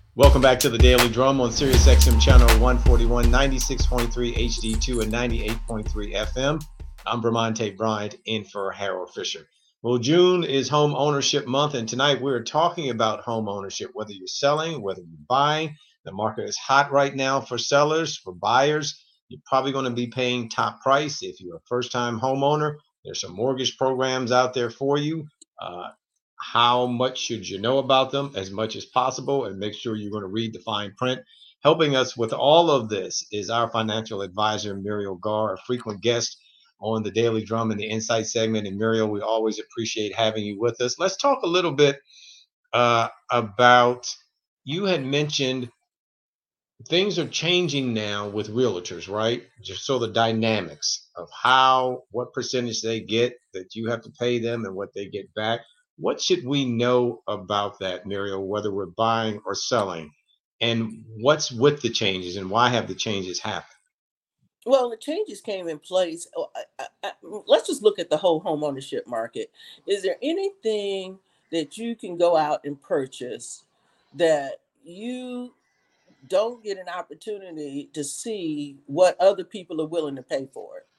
Welcome back to the Daily Drum on Sirius XM channel 141, 96.3 HD2 and 98.3 FM. I'm Bramante Bryant in for Harold Fisher. Well, June is home ownership month, and tonight we're talking about home ownership, whether you're selling, whether you're buying. The market is hot right now for sellers, for buyers. You're probably going to be paying top price. If you're a first-time homeowner, there's some mortgage programs out there for you. How much should you know about them? As much as possible, and make sure you're going to read the fine print. Helping us with all of this is our financial advisor, Muriel Gar, a frequent guest on the Daily Drum and the Insight segment. And Muriel, we always appreciate having you with us. Let's talk a little bit about, you had mentioned things are changing now with realtors, right? Just so the dynamics of what percentage they get that you have to pay them and what they get back. What should we know about that, Muriel, whether we're buying or selling? And what's with the changes and why have the changes happened? Well, the changes came in place. Let's just look at the whole home ownership market. Is there anything that you can go out and purchase that you don't get an opportunity to see what other people are willing to pay for it?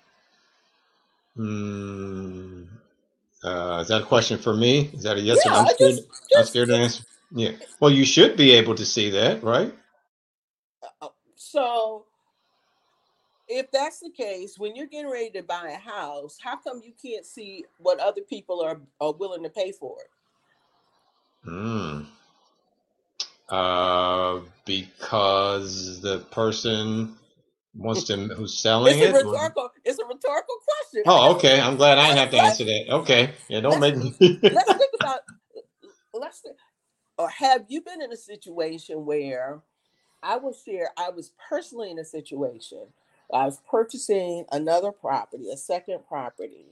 Is that a question for me? Is that a yes or no? Yeah, I'm scared to answer. Yeah. Well, you should be able to see that, right? So if that's the case, when you're getting ready to buy a house, how come you can't see what other people are willing to pay for it? Hmm. Because the person who's selling It's a it. rhetorical question. I Oh, don't okay. I'm glad I didn't have to let answer that. Okay. Yeah, don't let's make me. let's think about let's think, or have you been in a situation where I was personally in a situation. I was purchasing another property, a second property,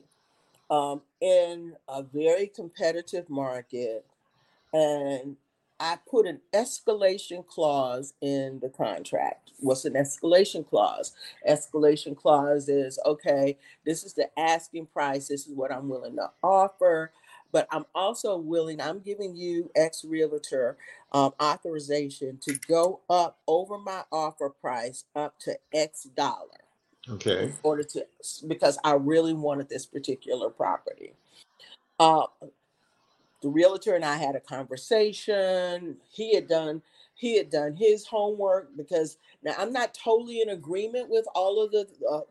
in a very competitive market, and I put an escalation clause in the contract. What's an escalation clause? Escalation clause is, okay, this is the asking price, this is what I'm willing to offer, but I'm giving you ex realtor authorization to go up over my offer price up to X dollar in Okay. order to, because I really wanted this particular property. Uh, the realtor and I had a conversation. He had done his homework, because now I'm not totally in agreement with all of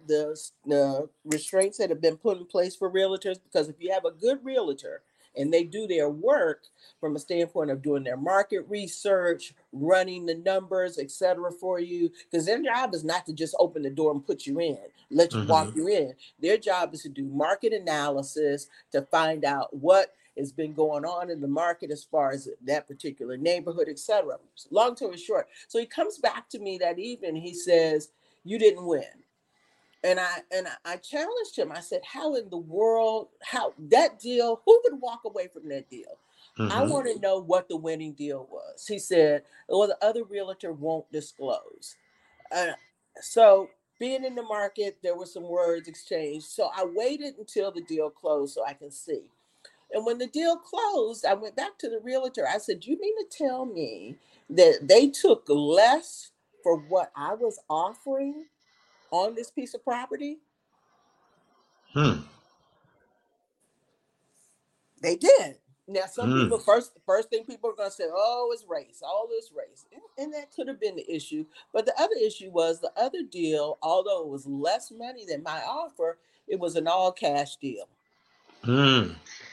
the restraints that have been put in place for realtors, because if you have a good realtor and they do their work from a standpoint of doing their market research, running the numbers, etc., for you, because their job is not to just open the door and put you in, let you walk Mm-hmm. you in. Their job is to do market analysis to find out what has been going on in the market as far as that particular neighborhood, etc. Long story short, so he comes back to me that evening. He says, "You didn't win." And I challenged him. I said, "How in the world? How that deal? Who would walk away from that deal? I Mm-hmm. want to know what the winning deal was." He said, "Well, the other realtor won't disclose." Uh, so being in the market, there were some words exchanged. So I waited until the deal closed so I can see. And when the deal closed, I went back to the realtor. I said, "You mean to tell me that they took less for what I was offering on this piece of property?" Hmm. They did. Now, some Hmm. people, first thing people are going to say, "Oh, it's race, all this race." And that could have been the issue. But the other issue was the other deal, although it was less money than my offer, it was an all cash deal. Hmm.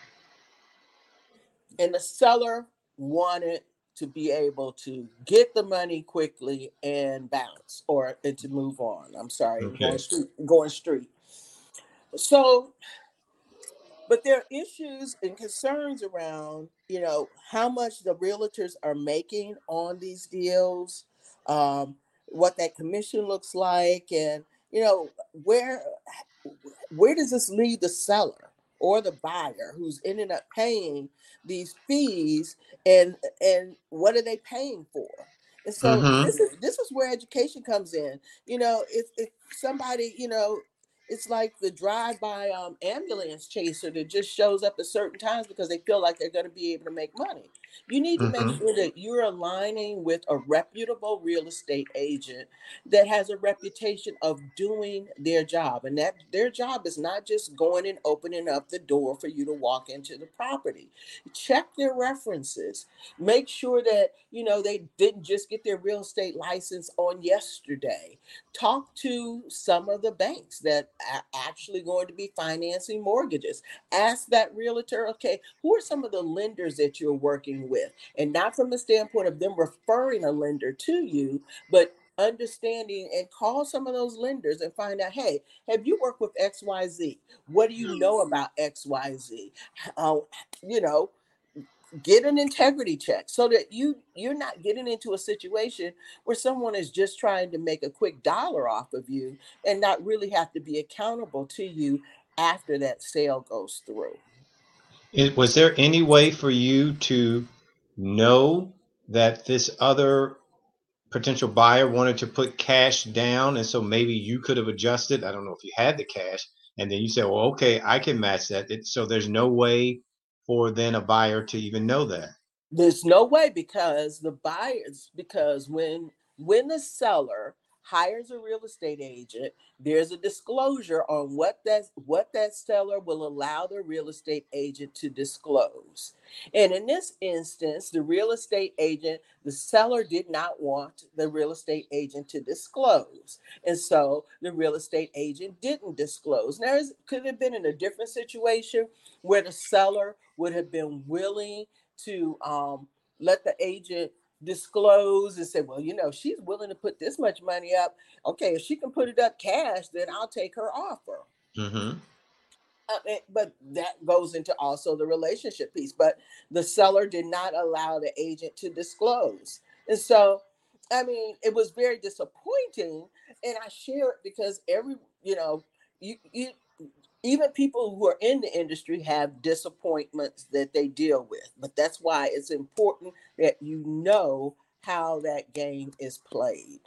And the seller wanted to be able to get the money quickly and bounce, or and to move on. I'm sorry, Okay. going street. So, but there are issues and concerns around, how much the realtors are making on these deals, um, what that commission looks like, and where where does this leave the seller or the buyer who's ended up paying these fees, and what are they paying for? And so Mm-hmm. this is where education comes in. If somebody, it's like the drive-by ambulance chaser that just shows up at certain times because they feel like they're going to be able to make money. You need to make Mm-hmm. sure that you're aligning with a reputable real estate agent that has a reputation of doing their job, and that their job is not just going and opening up the door for you to walk into the property. Check their references. Make sure that they didn't just get their real estate license on yesterday. Talk to some of the banks that are actually going to be financing mortgages. Ask that realtor, okay, who are some of the lenders that you're working with? And not from the standpoint of them referring a lender to you, but understanding, and call some of those lenders and find out, hey, have you worked with XYZ? What do you know about XYZ? Uh, you know, get an integrity check so that you're not getting into a situation where someone is just trying to make a quick dollar off of you and not really have to be accountable to you after that sale goes through. Was there any way for you to know that this other potential buyer wanted to put cash down, and so maybe you could have adjusted? I don't know if you had the cash, and then you said, well, okay, I can match that. So there's no way for then a buyer to even know that. There's no way, because when the seller hires a real estate agent, there's a disclosure on what that seller will allow the real estate agent to disclose. And in this instance, the seller did not want the real estate agent to disclose. And so the real estate agent didn't disclose. Now, could have been in a different situation where the seller would have been willing to let the agent disclose and say, well, she's willing to put this much money up. Okay, if she can put it up cash, then I'll take her offer. Mm-hmm. But that goes into also the relationship piece. But the seller did not allow the agent to disclose. And so, I mean, it was very disappointing. And I share it because you even people who are in the industry have disappointments that they deal with. But that's why it's important that you know how that game is played.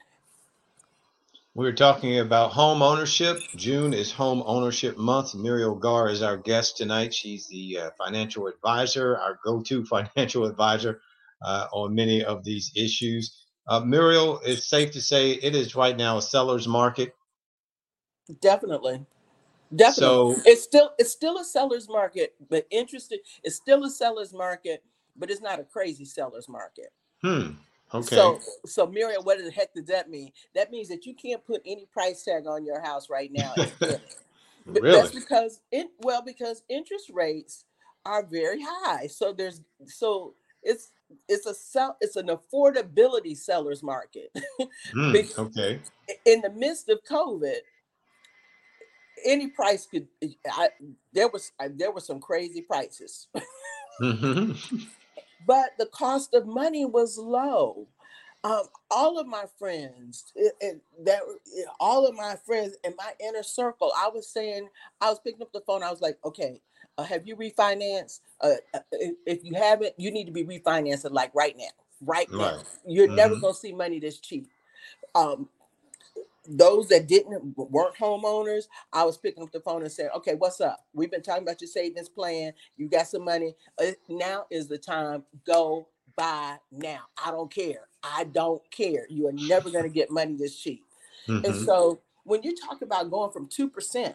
We're talking about home ownership. June is home ownership month. Muriel Gar is our guest tonight. She's the financial advisor, our go-to financial advisor on many of these issues. Muriel, it's safe to say it is right now a seller's market. Definitely. So, It's still a seller's market, but interesting. It's still a seller's market, but it's not a crazy seller's market. okay, So Miriam, what the heck does that mean? That means that you can't put any price tag on your house right now and get it. But really? that's because interest rates are very high. So it's an affordability seller's market. Okay. In the midst of COVID, any price could. There were some crazy prices, Mm-hmm. but the cost of money was low. All of my friends, all of my friends in my inner circle, I was picking up the phone. I was like, okay, have you refinanced? If you haven't, you need to be refinancing like right now. Right now, Right. you're never Mm-hmm. gonna see money this cheap. Um, those that weren't homeowners, I was picking up the phone and saying, okay, what's up? We've been talking about your savings plan. You got some money. Now is the time. Go buy now. I don't care. I don't care. You are never going to get money this cheap. And Mm-hmm. so when you talk about going from 2%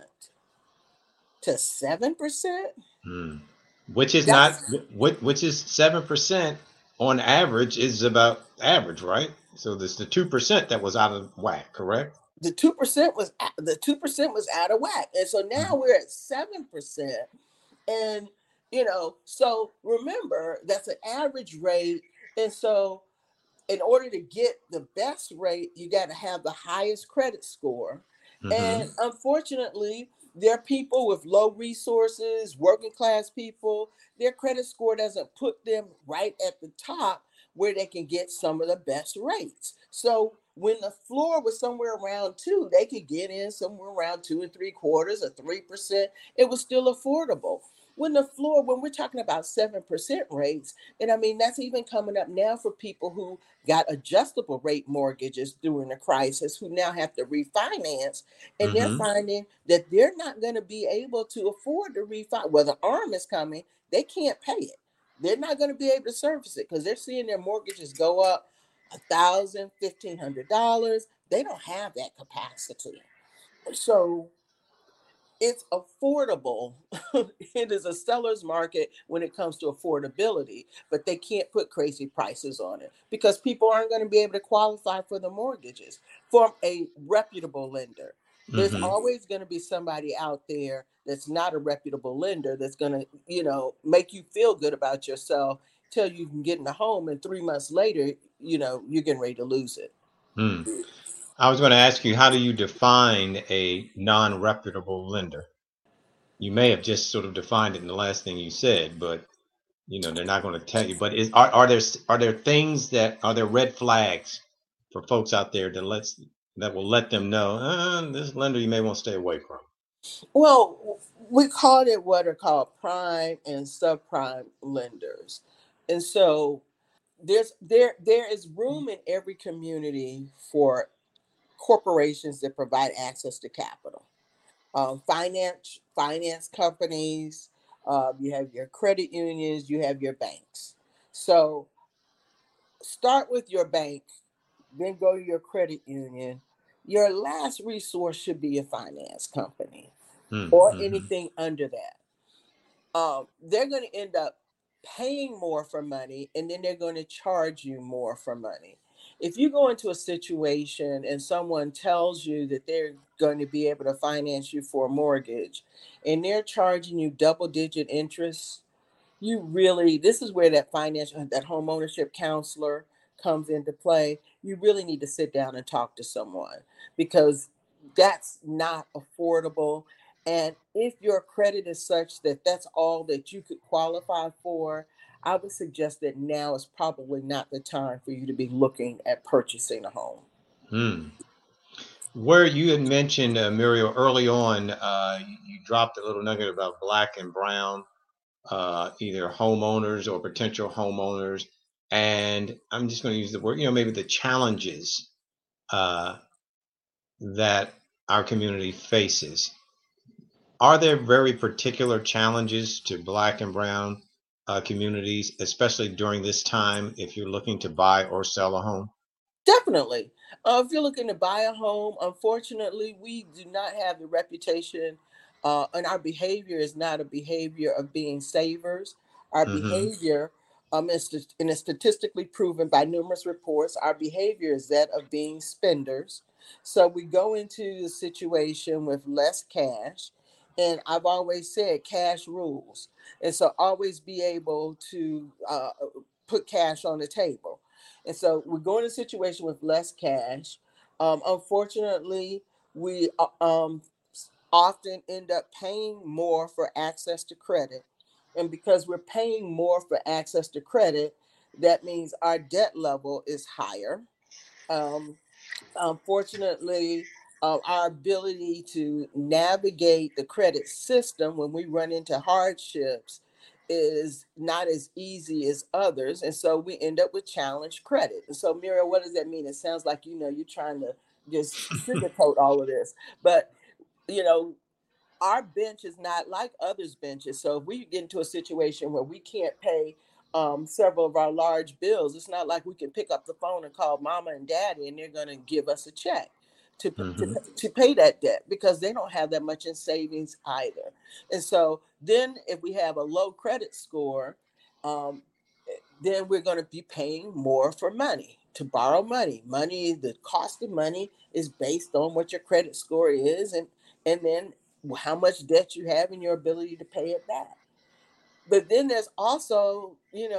to 7%, Which is not that's which is 7% on average is about average, right? So this the 2% that was out of whack, correct? the 2% was out of whack. And so now we're at 7%. And so remember, that's an average rate. And so in order to get the best rate, you got to have the highest credit score. Mm-hmm. And unfortunately, there are people with low resources, working class people, their credit score doesn't put them right at the top where they can get some of the best rates. So when the floor was somewhere around 2, they could get in somewhere around 2 and 3/4 or 3%. It was still affordable. When we're talking about 7% rates, and I mean, that's even coming up now for people who got adjustable rate mortgages during the crisis, who now have to refinance, and they're Mm-hmm. finding that they're not going to be able to afford to refinance. Well, the arm is coming, they can't pay it. They're not going to be able to service it because they're seeing their mortgages go up $1,000, $1,500. They don't have that capacity. So it's affordable. It is a seller's market when it comes to affordability, but they can't put crazy prices on it because people aren't going to be able to qualify for the mortgages from a reputable lender. There's Mm-hmm. always going to be somebody out there that's not a reputable lender that's going to, make you feel good about yourself, tell you can get in a home, and 3 months later, you're getting ready to lose it. Hmm. I was going to ask you, how do you define a non-reputable lender? You may have just sort of defined it in the last thing you said, but they're not going to tell you. But are there things that are there red flags for folks out there that will let them know this lender you may want to stay away from? Well, we called it what are called prime and subprime lenders. And so there is room in every community for corporations that provide access to capital. Finance companies, you have your credit unions, you have your banks. So start with your bank, then go to your credit union. Your last resource should be a finance company or Mm-hmm. anything under that. They're going to end up paying more for money, and then they're going to charge you more for money. If you go into a situation and someone tells you that they're going to be able to finance you for a mortgage and they're charging you double digit interest, this is where that home ownership counselor comes into play. You really need to sit down and talk to someone because that's not affordable. And if your credit is such that that's all that you could qualify for, I would suggest that now is probably not the time for you to be looking at purchasing a home. Hmm. Where you had mentioned, Muriel, early on, you dropped a little nugget about black and brown, either homeowners or potential homeowners. And I'm just going to use the word, maybe the challenges uh, that our community faces. Are there very particular challenges to black and brown communities, especially during this time, if you're looking to buy or sell a home? Definitely. If you're looking to buy a home, unfortunately, we do not have the reputation, and our behavior is not a behavior of being savers. Our Mm-hmm. behavior, and it's statistically proven by numerous reports, our behavior is that of being spenders. So we go into the situation with less cash. And I've always said cash rules. And so always be able to put cash on the table. And so we're going to a situation with less cash. Unfortunately, we often end up paying more for access to credit. And because we're paying more for access to credit, that means our debt level is higher. Um, Unfortunately, our ability to navigate the credit system when we run into hardships is not as easy as others. And so we end up with challenged credit. And so, Mira, what does that mean? It sounds like, you're trying to just sugarcoat all of this. But, you know, our bench is not like others' benches. So if we get into a situation where we can't pay several of our large bills, it's not like we can pick up the phone and call mama and daddy and they're going to give us a check to, to, Mm-hmm. to pay that debt because they don't have that much in savings either. And so then if we have a low credit score, um, then we're going to be paying more for money to borrow money. The cost of money is based on what your credit score is, and then how much debt you have and your ability to pay it back. But then there's also,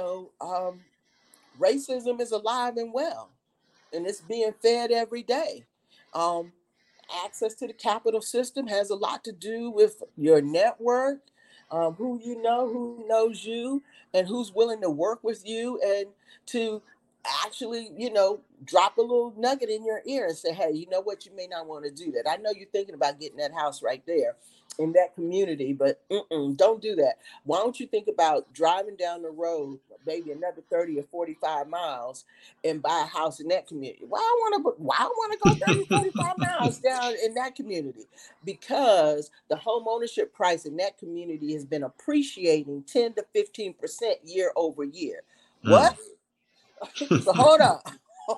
racism is alive and well, and it's being fed every day. Um, Access to the capital system has a lot to do with your network, who you know, who knows you, and who's willing to work with you and to actually, drop a little nugget in your ear and say, hey, you know what, you may not want to do that. I know you're thinking about getting that house right there. in that community, but don't do that. Why don't you think about driving down the road, maybe another 30 or 45 miles, and buy a house in that community? Why I want to go 30, 45 miles down in that community? Because the home ownership price in that community has been appreciating 10 to 15% year over year. What? Mm. So hold up.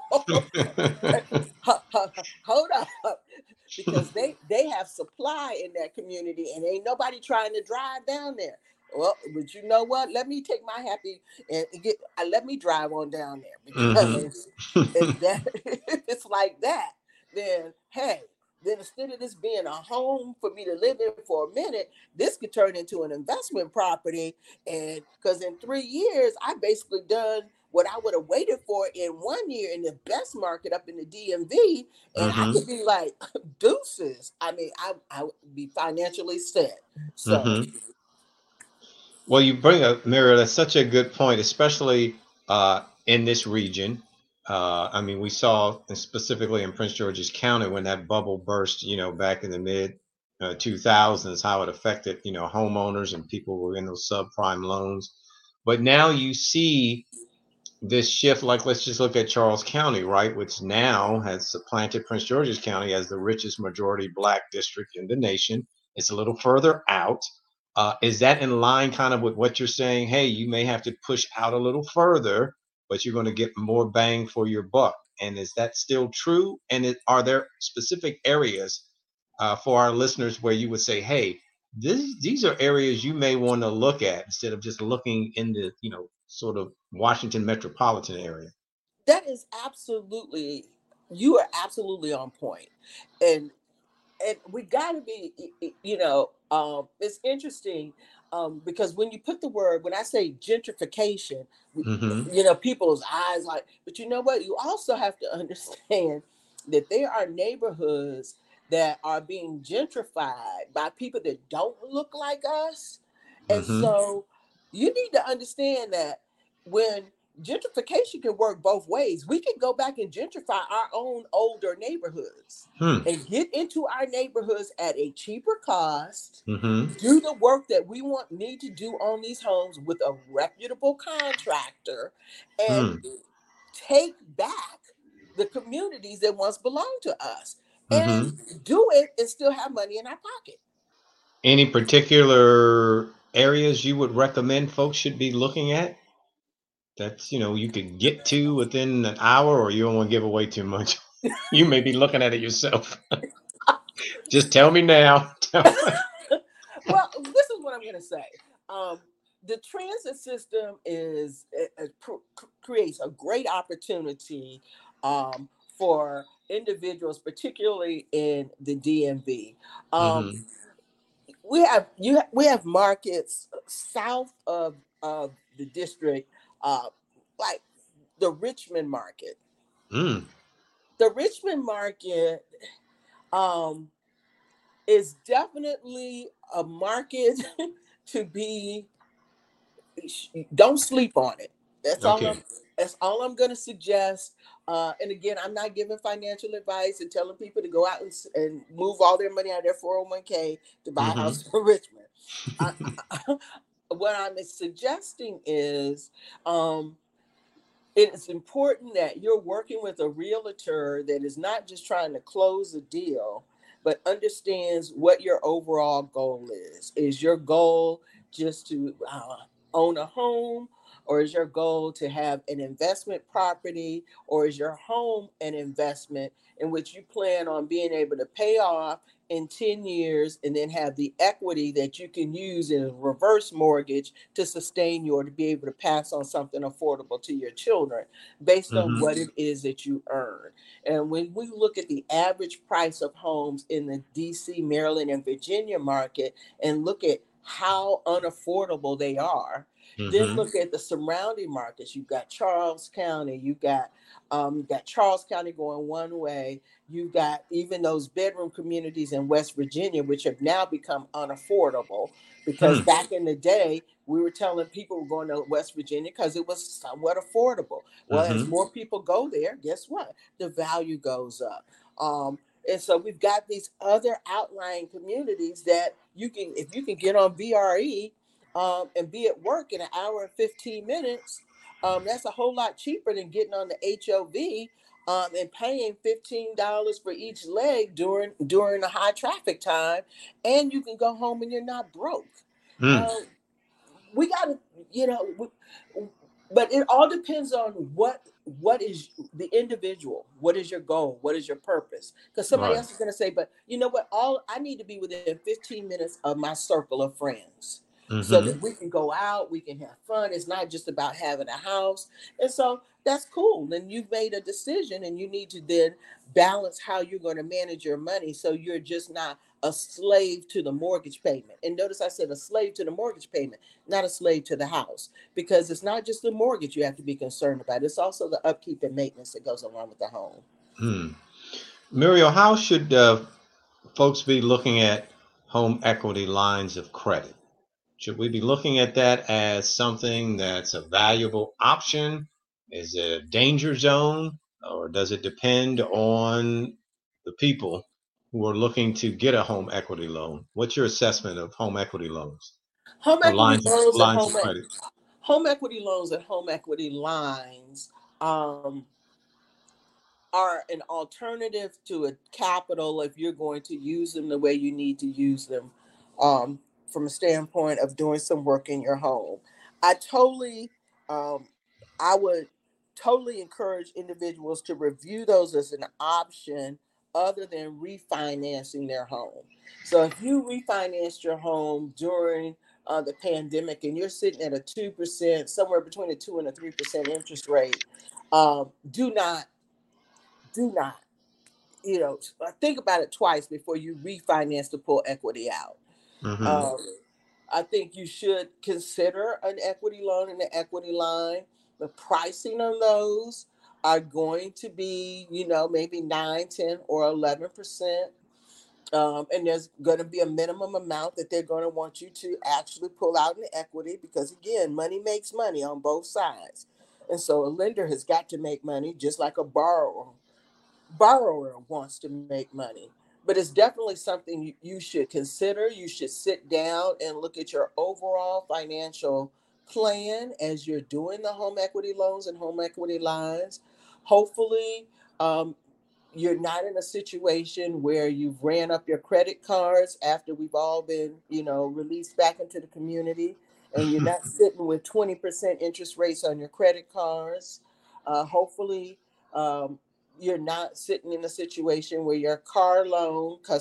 Hold up, because they have supply in that community, and ain't nobody trying to drive down there. Well, but you know what? Let me take my happy and let me drive on down there, because if that if it's like that, then hey, then instead of this being a home for me to live in for a minute, this could turn into an investment property. And because in 3 years, I basically done what I would have waited for in 1 year in the best market up in the DMV, and I Mm-hmm. could be like deuces. I mean, I would be financially set. So Mm-hmm. Well, you bring up, Mira, that's such a good point, especially in this region. I mean, we saw specifically in Prince George's County when that bubble burst, back in the mid 2000s, how it affected, homeowners and people who were in those subprime loans. But now you see this shift, like let's just look at Charles County, right, which now has supplanted Prince George's County as the richest majority Black district in the nation. It's a little further out. Is that in line kind of with what you're saying? Hey, you may have to push out a little further, but you're going to get more bang for your buck. And is that still true? And are there specific areas for our listeners where you would say, hey, these are areas you may want to look at instead of just looking in the, sort of Washington metropolitan area? that is absolutely, you are absolutely on point. And we got to be, it's interesting, because when you put the word, when I say gentrification, Mm-hmm. people's eyes like, but you know what? You also have to understand that there are neighborhoods that are being gentrified by people that don't look like us. And Mm-hmm. so you need to understand that when gentrification can work both ways, we can go back and gentrify our own older neighborhoods Hmm. and get into our neighborhoods at a cheaper cost, Mm-hmm. do the work that we need to do on these homes with a reputable contractor, and Hmm. take back the communities that once belonged to us, and Mm-hmm. do it and still have money in our pocket. Any particular areas you would recommend folks should be looking at that's, you could get to within an hour, or you don't want to give away too much? You may be looking at it yourself. Just tell me now. Well, this is what I'm going to say. Um, the transit system creates a great opportunity, for individuals, particularly in the DMV. Um, Mm-hmm. we have markets south of the district, like the Richmond market. Mm. The Richmond market, um, is definitely a market to be. Don't sleep on it. That's all I'm. Okay. That's all I'm going to suggest. And again, I'm not giving financial advice and telling people to go out and move all their money out of their 401k to buy a Mm-hmm. house in Richmond. I, what I'm suggesting is, um, it is important that you're working with a realtor that is not just trying to close a deal, but understands what your overall goal is. Is your goal just to own a home, or is your goal to have an investment property, or is your home an investment in which you plan on being able to pay off in 10 years and then have the equity that you can use in a reverse mortgage to sustain you, or to be able to pass on something affordable to your children based on Mm-hmm. what it is that you earn. And when we look at the average price of homes in the DC, Maryland, and Virginia market, and look at how unaffordable they are, then Mm-hmm. look at the surrounding markets. You've got Charles County, you've got Charles County going one way. You've got even those bedroom communities in West Virginia, which have now become unaffordable, because Hmm. back in the day, we were telling people we're going to West Virginia because it was somewhat affordable. Well, as Mm-hmm. more people go there, guess what? The value goes up. Um, And so we've got these other outlying communities that you can, if you can get on VRE and be at work in an hour and 15 minutes, that's a whole lot cheaper than getting on the HOV and paying $15 for each leg during a high traffic time, and you can go home and you're not broke. Mm. Um, we got to, you know, but it all depends on what is the individual, what is your goal, what is your purpose, because somebody Right. else is going to say, but you know what, all I need to be within 15 minutes of my circle of friends so Mm-hmm. that we can go out, we can have fun. It's not just about having a house. And so that's cool, then you've made a decision, and you need to then balance how you're going to manage your money so you're just not a slave to the mortgage payment. And notice I said a slave to the mortgage payment, not a slave to the house, because it's not just the mortgage you have to be concerned about. It's also the upkeep and maintenance that goes along with the home. Hmm. Muriel, how should folks be looking at home equity lines of credit? Should we be looking at that as something that's a valuable option? Is it a danger zone? Or does it depend on the people who are looking to get a home equity loan? What's your assessment of home equity loans Home or equity loans and lines of credit? home equity loans and home equity lines are an alternative to a capital if you're going to use them the way you need to use them, um, from a standpoint of doing some work in your home. I totally, um, I would totally encourage individuals to review those as an option other than refinancing their home. So if you refinanced your home during the pandemic and you're sitting at a 2%, somewhere between a 2 and a 3% interest rate, do not do not, think about it twice before you refinance to pull equity out. Mm-hmm. Um, I think you should consider an equity loan and an equity line. The pricing on those are going to be, maybe 9, 10, or 11%. And there's going to be a minimum amount that they're going to want you to actually pull out in equity because, again, money makes money on both sides. And so a lender has got to make money just like a borrower wants to make money. But it's definitely something you should consider. You should sit down and look at your overall financial plan as you're doing the home equity loans and home equity lines. Hopefully, um, you're not in a situation where you've ran up your credit cards after we've all been, released back into the community, and you're not sitting with 20% interest rates on your credit cards. Hopefully, um, you're not sitting in a situation where your car loan, because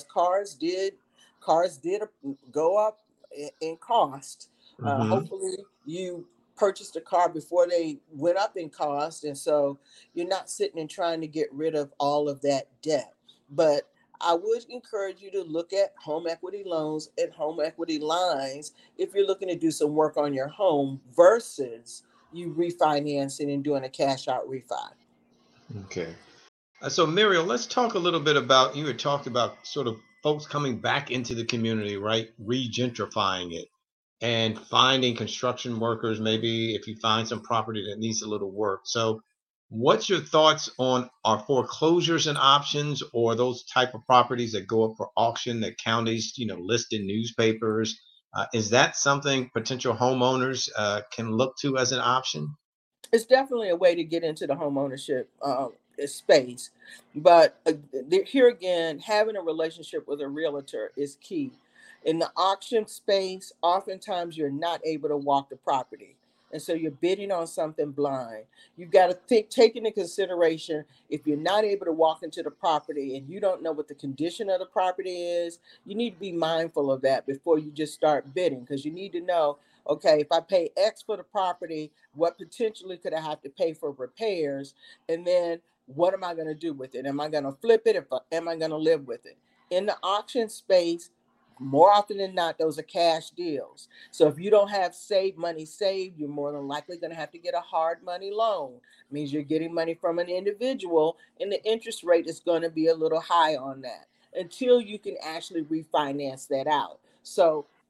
cars did go up in cost. Mm-hmm. Hopefully, you purchased a car before they went up in cost, and so you're not sitting and trying to get rid of all of that debt. But I would encourage you to look at home equity loans and home equity lines if you're looking to do some work on your home versus you refinancing and doing a cash out refi. Okay. So, Muriel, let's talk a little bit about you had talked about sort of folks coming back into the community, right? Regentrifying it and finding construction workers, maybe if you find some property that needs a little work. So, what's your thoughts on are foreclosures and options or those type of properties that go up for auction that counties, list in newspapers? Is that something potential homeowners can look to as an option? It's definitely a way to get into the home ownership space. But here again, having a relationship with a realtor is key. In the auction space, oftentimes you're not able to walk the property. And so you're bidding on something blind. You've got to take into consideration if you're not able to walk into the property and you don't know what the condition of the property is, you need to be mindful of that before you just start bidding, because you need to know, okay, if I pay X for the property, what potentially could I have to pay for repairs? And then what am I going to do with it? Am I going to flip it? Am I going to live with it? In the auction space, more often than not, those are cash deals. So if you don't have money saved, you're more than likely going to have to get a hard money loan. It means you're getting money from an individual, and the interest rate is going to be a little high on that until you can actually refinance that out. So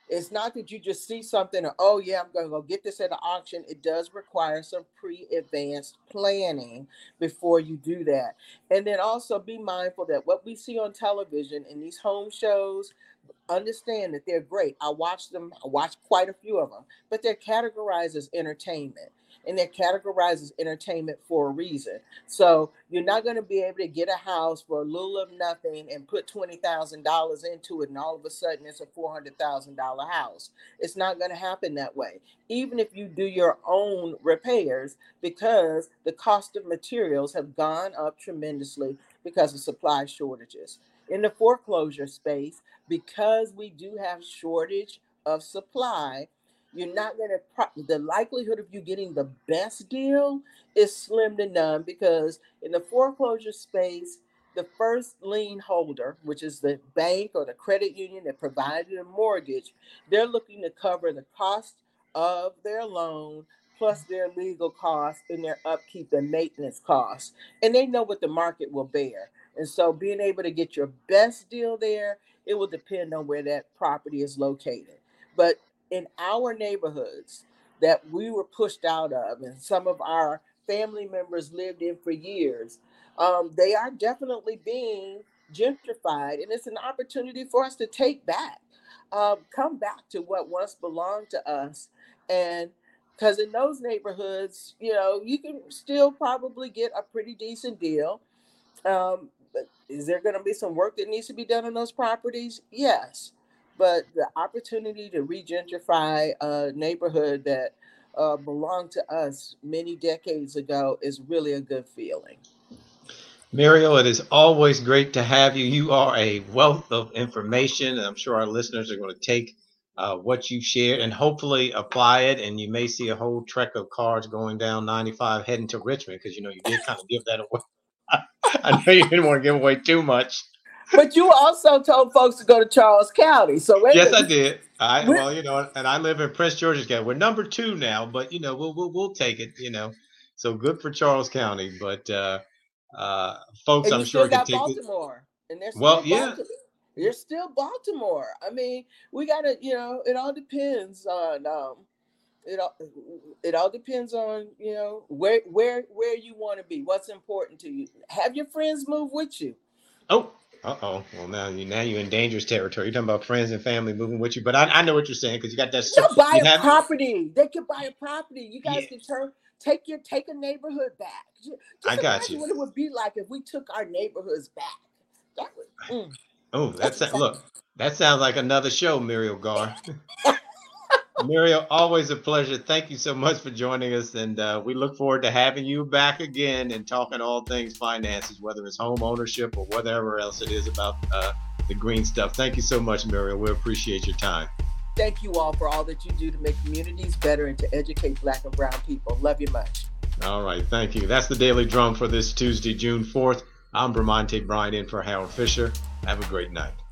It's not that you just see something and, oh yeah, I'm going to go get this at an auction. It does require some pre-advanced planning before you do that. And then also be mindful that what we see on television in these home shows, understand that they're great. I watch them. I watch quite a few of them, but they're categorized as entertainment, and they're categorized as entertainment for a reason. So you're not going to be able to get a house for a little of nothing and put $20,000 into it, and all of a sudden it's a $400,000 house. It's not going to happen that way, even if you do your own repairs, because the cost of materials have gone up tremendously because of supply shortages. In the foreclosure space, because we do have shortage of supply, you're not going to, the likelihood of you getting the best deal is slim to none, because in the foreclosure space, the first lien holder, which is the bank or the credit union that provided a mortgage, they're looking to cover the cost of their loan plus their legal costs and their upkeep and maintenance costs. And they know what the market will bear. And so being able to get your best deal there, it will depend on where that property is located. But in our neighborhoods that we were pushed out of, and some of our family members lived in for years, they are definitely being gentrified. And it's an opportunity for us to take back, come back to what once belonged to us. And because in those neighborhoods, you can still probably get a pretty decent deal. But is there going to be some work that needs to be done on those properties? Yes. But the opportunity to re-gentrify a neighborhood that belonged to us many decades ago is really a good feeling. Muriel, it is always great to have you. You are a wealth of information, and I'm sure our listeners are going to take what you shared and hopefully apply it. And you may see a whole trek of cars going down 95 heading to Richmond, because you did kind of give that away. I know you didn't want to give away too much. But you also told folks to go to Charles County. So yes, I did. And I live in Prince George's County. We're number 2 now, but we'll take it. So good for Charles County. But folks, I'm sure can take Baltimore, and there's there's still Baltimore. I mean, we gotta, it all depends on it all depends on where you want to be, what's important to you. Have your friends move with you. Oh. Well, now you're in dangerous territory. You're talking about friends and family moving with you, but I know what you're saying, because you got that. They'll buy a property. They can buy a property. You guys can take a neighborhood back. Just I got you. What it would be like if we took our neighborhoods back. That would. That sounds like another show, Muriel Gar. Muriel, always a pleasure. Thank you so much for joining us, and we look forward to having you back again and talking all things finances, whether it's home ownership or whatever else it is about the green stuff. Thank you so much, Muriel. We appreciate your time. Thank you all for all that you do to make communities better and to educate Black and brown people. Love you much. All right, thank you. That's the Daily Drum for this Tuesday, June 4th. I'm Bramante Bryant in for Harold Fisher. Have a great night.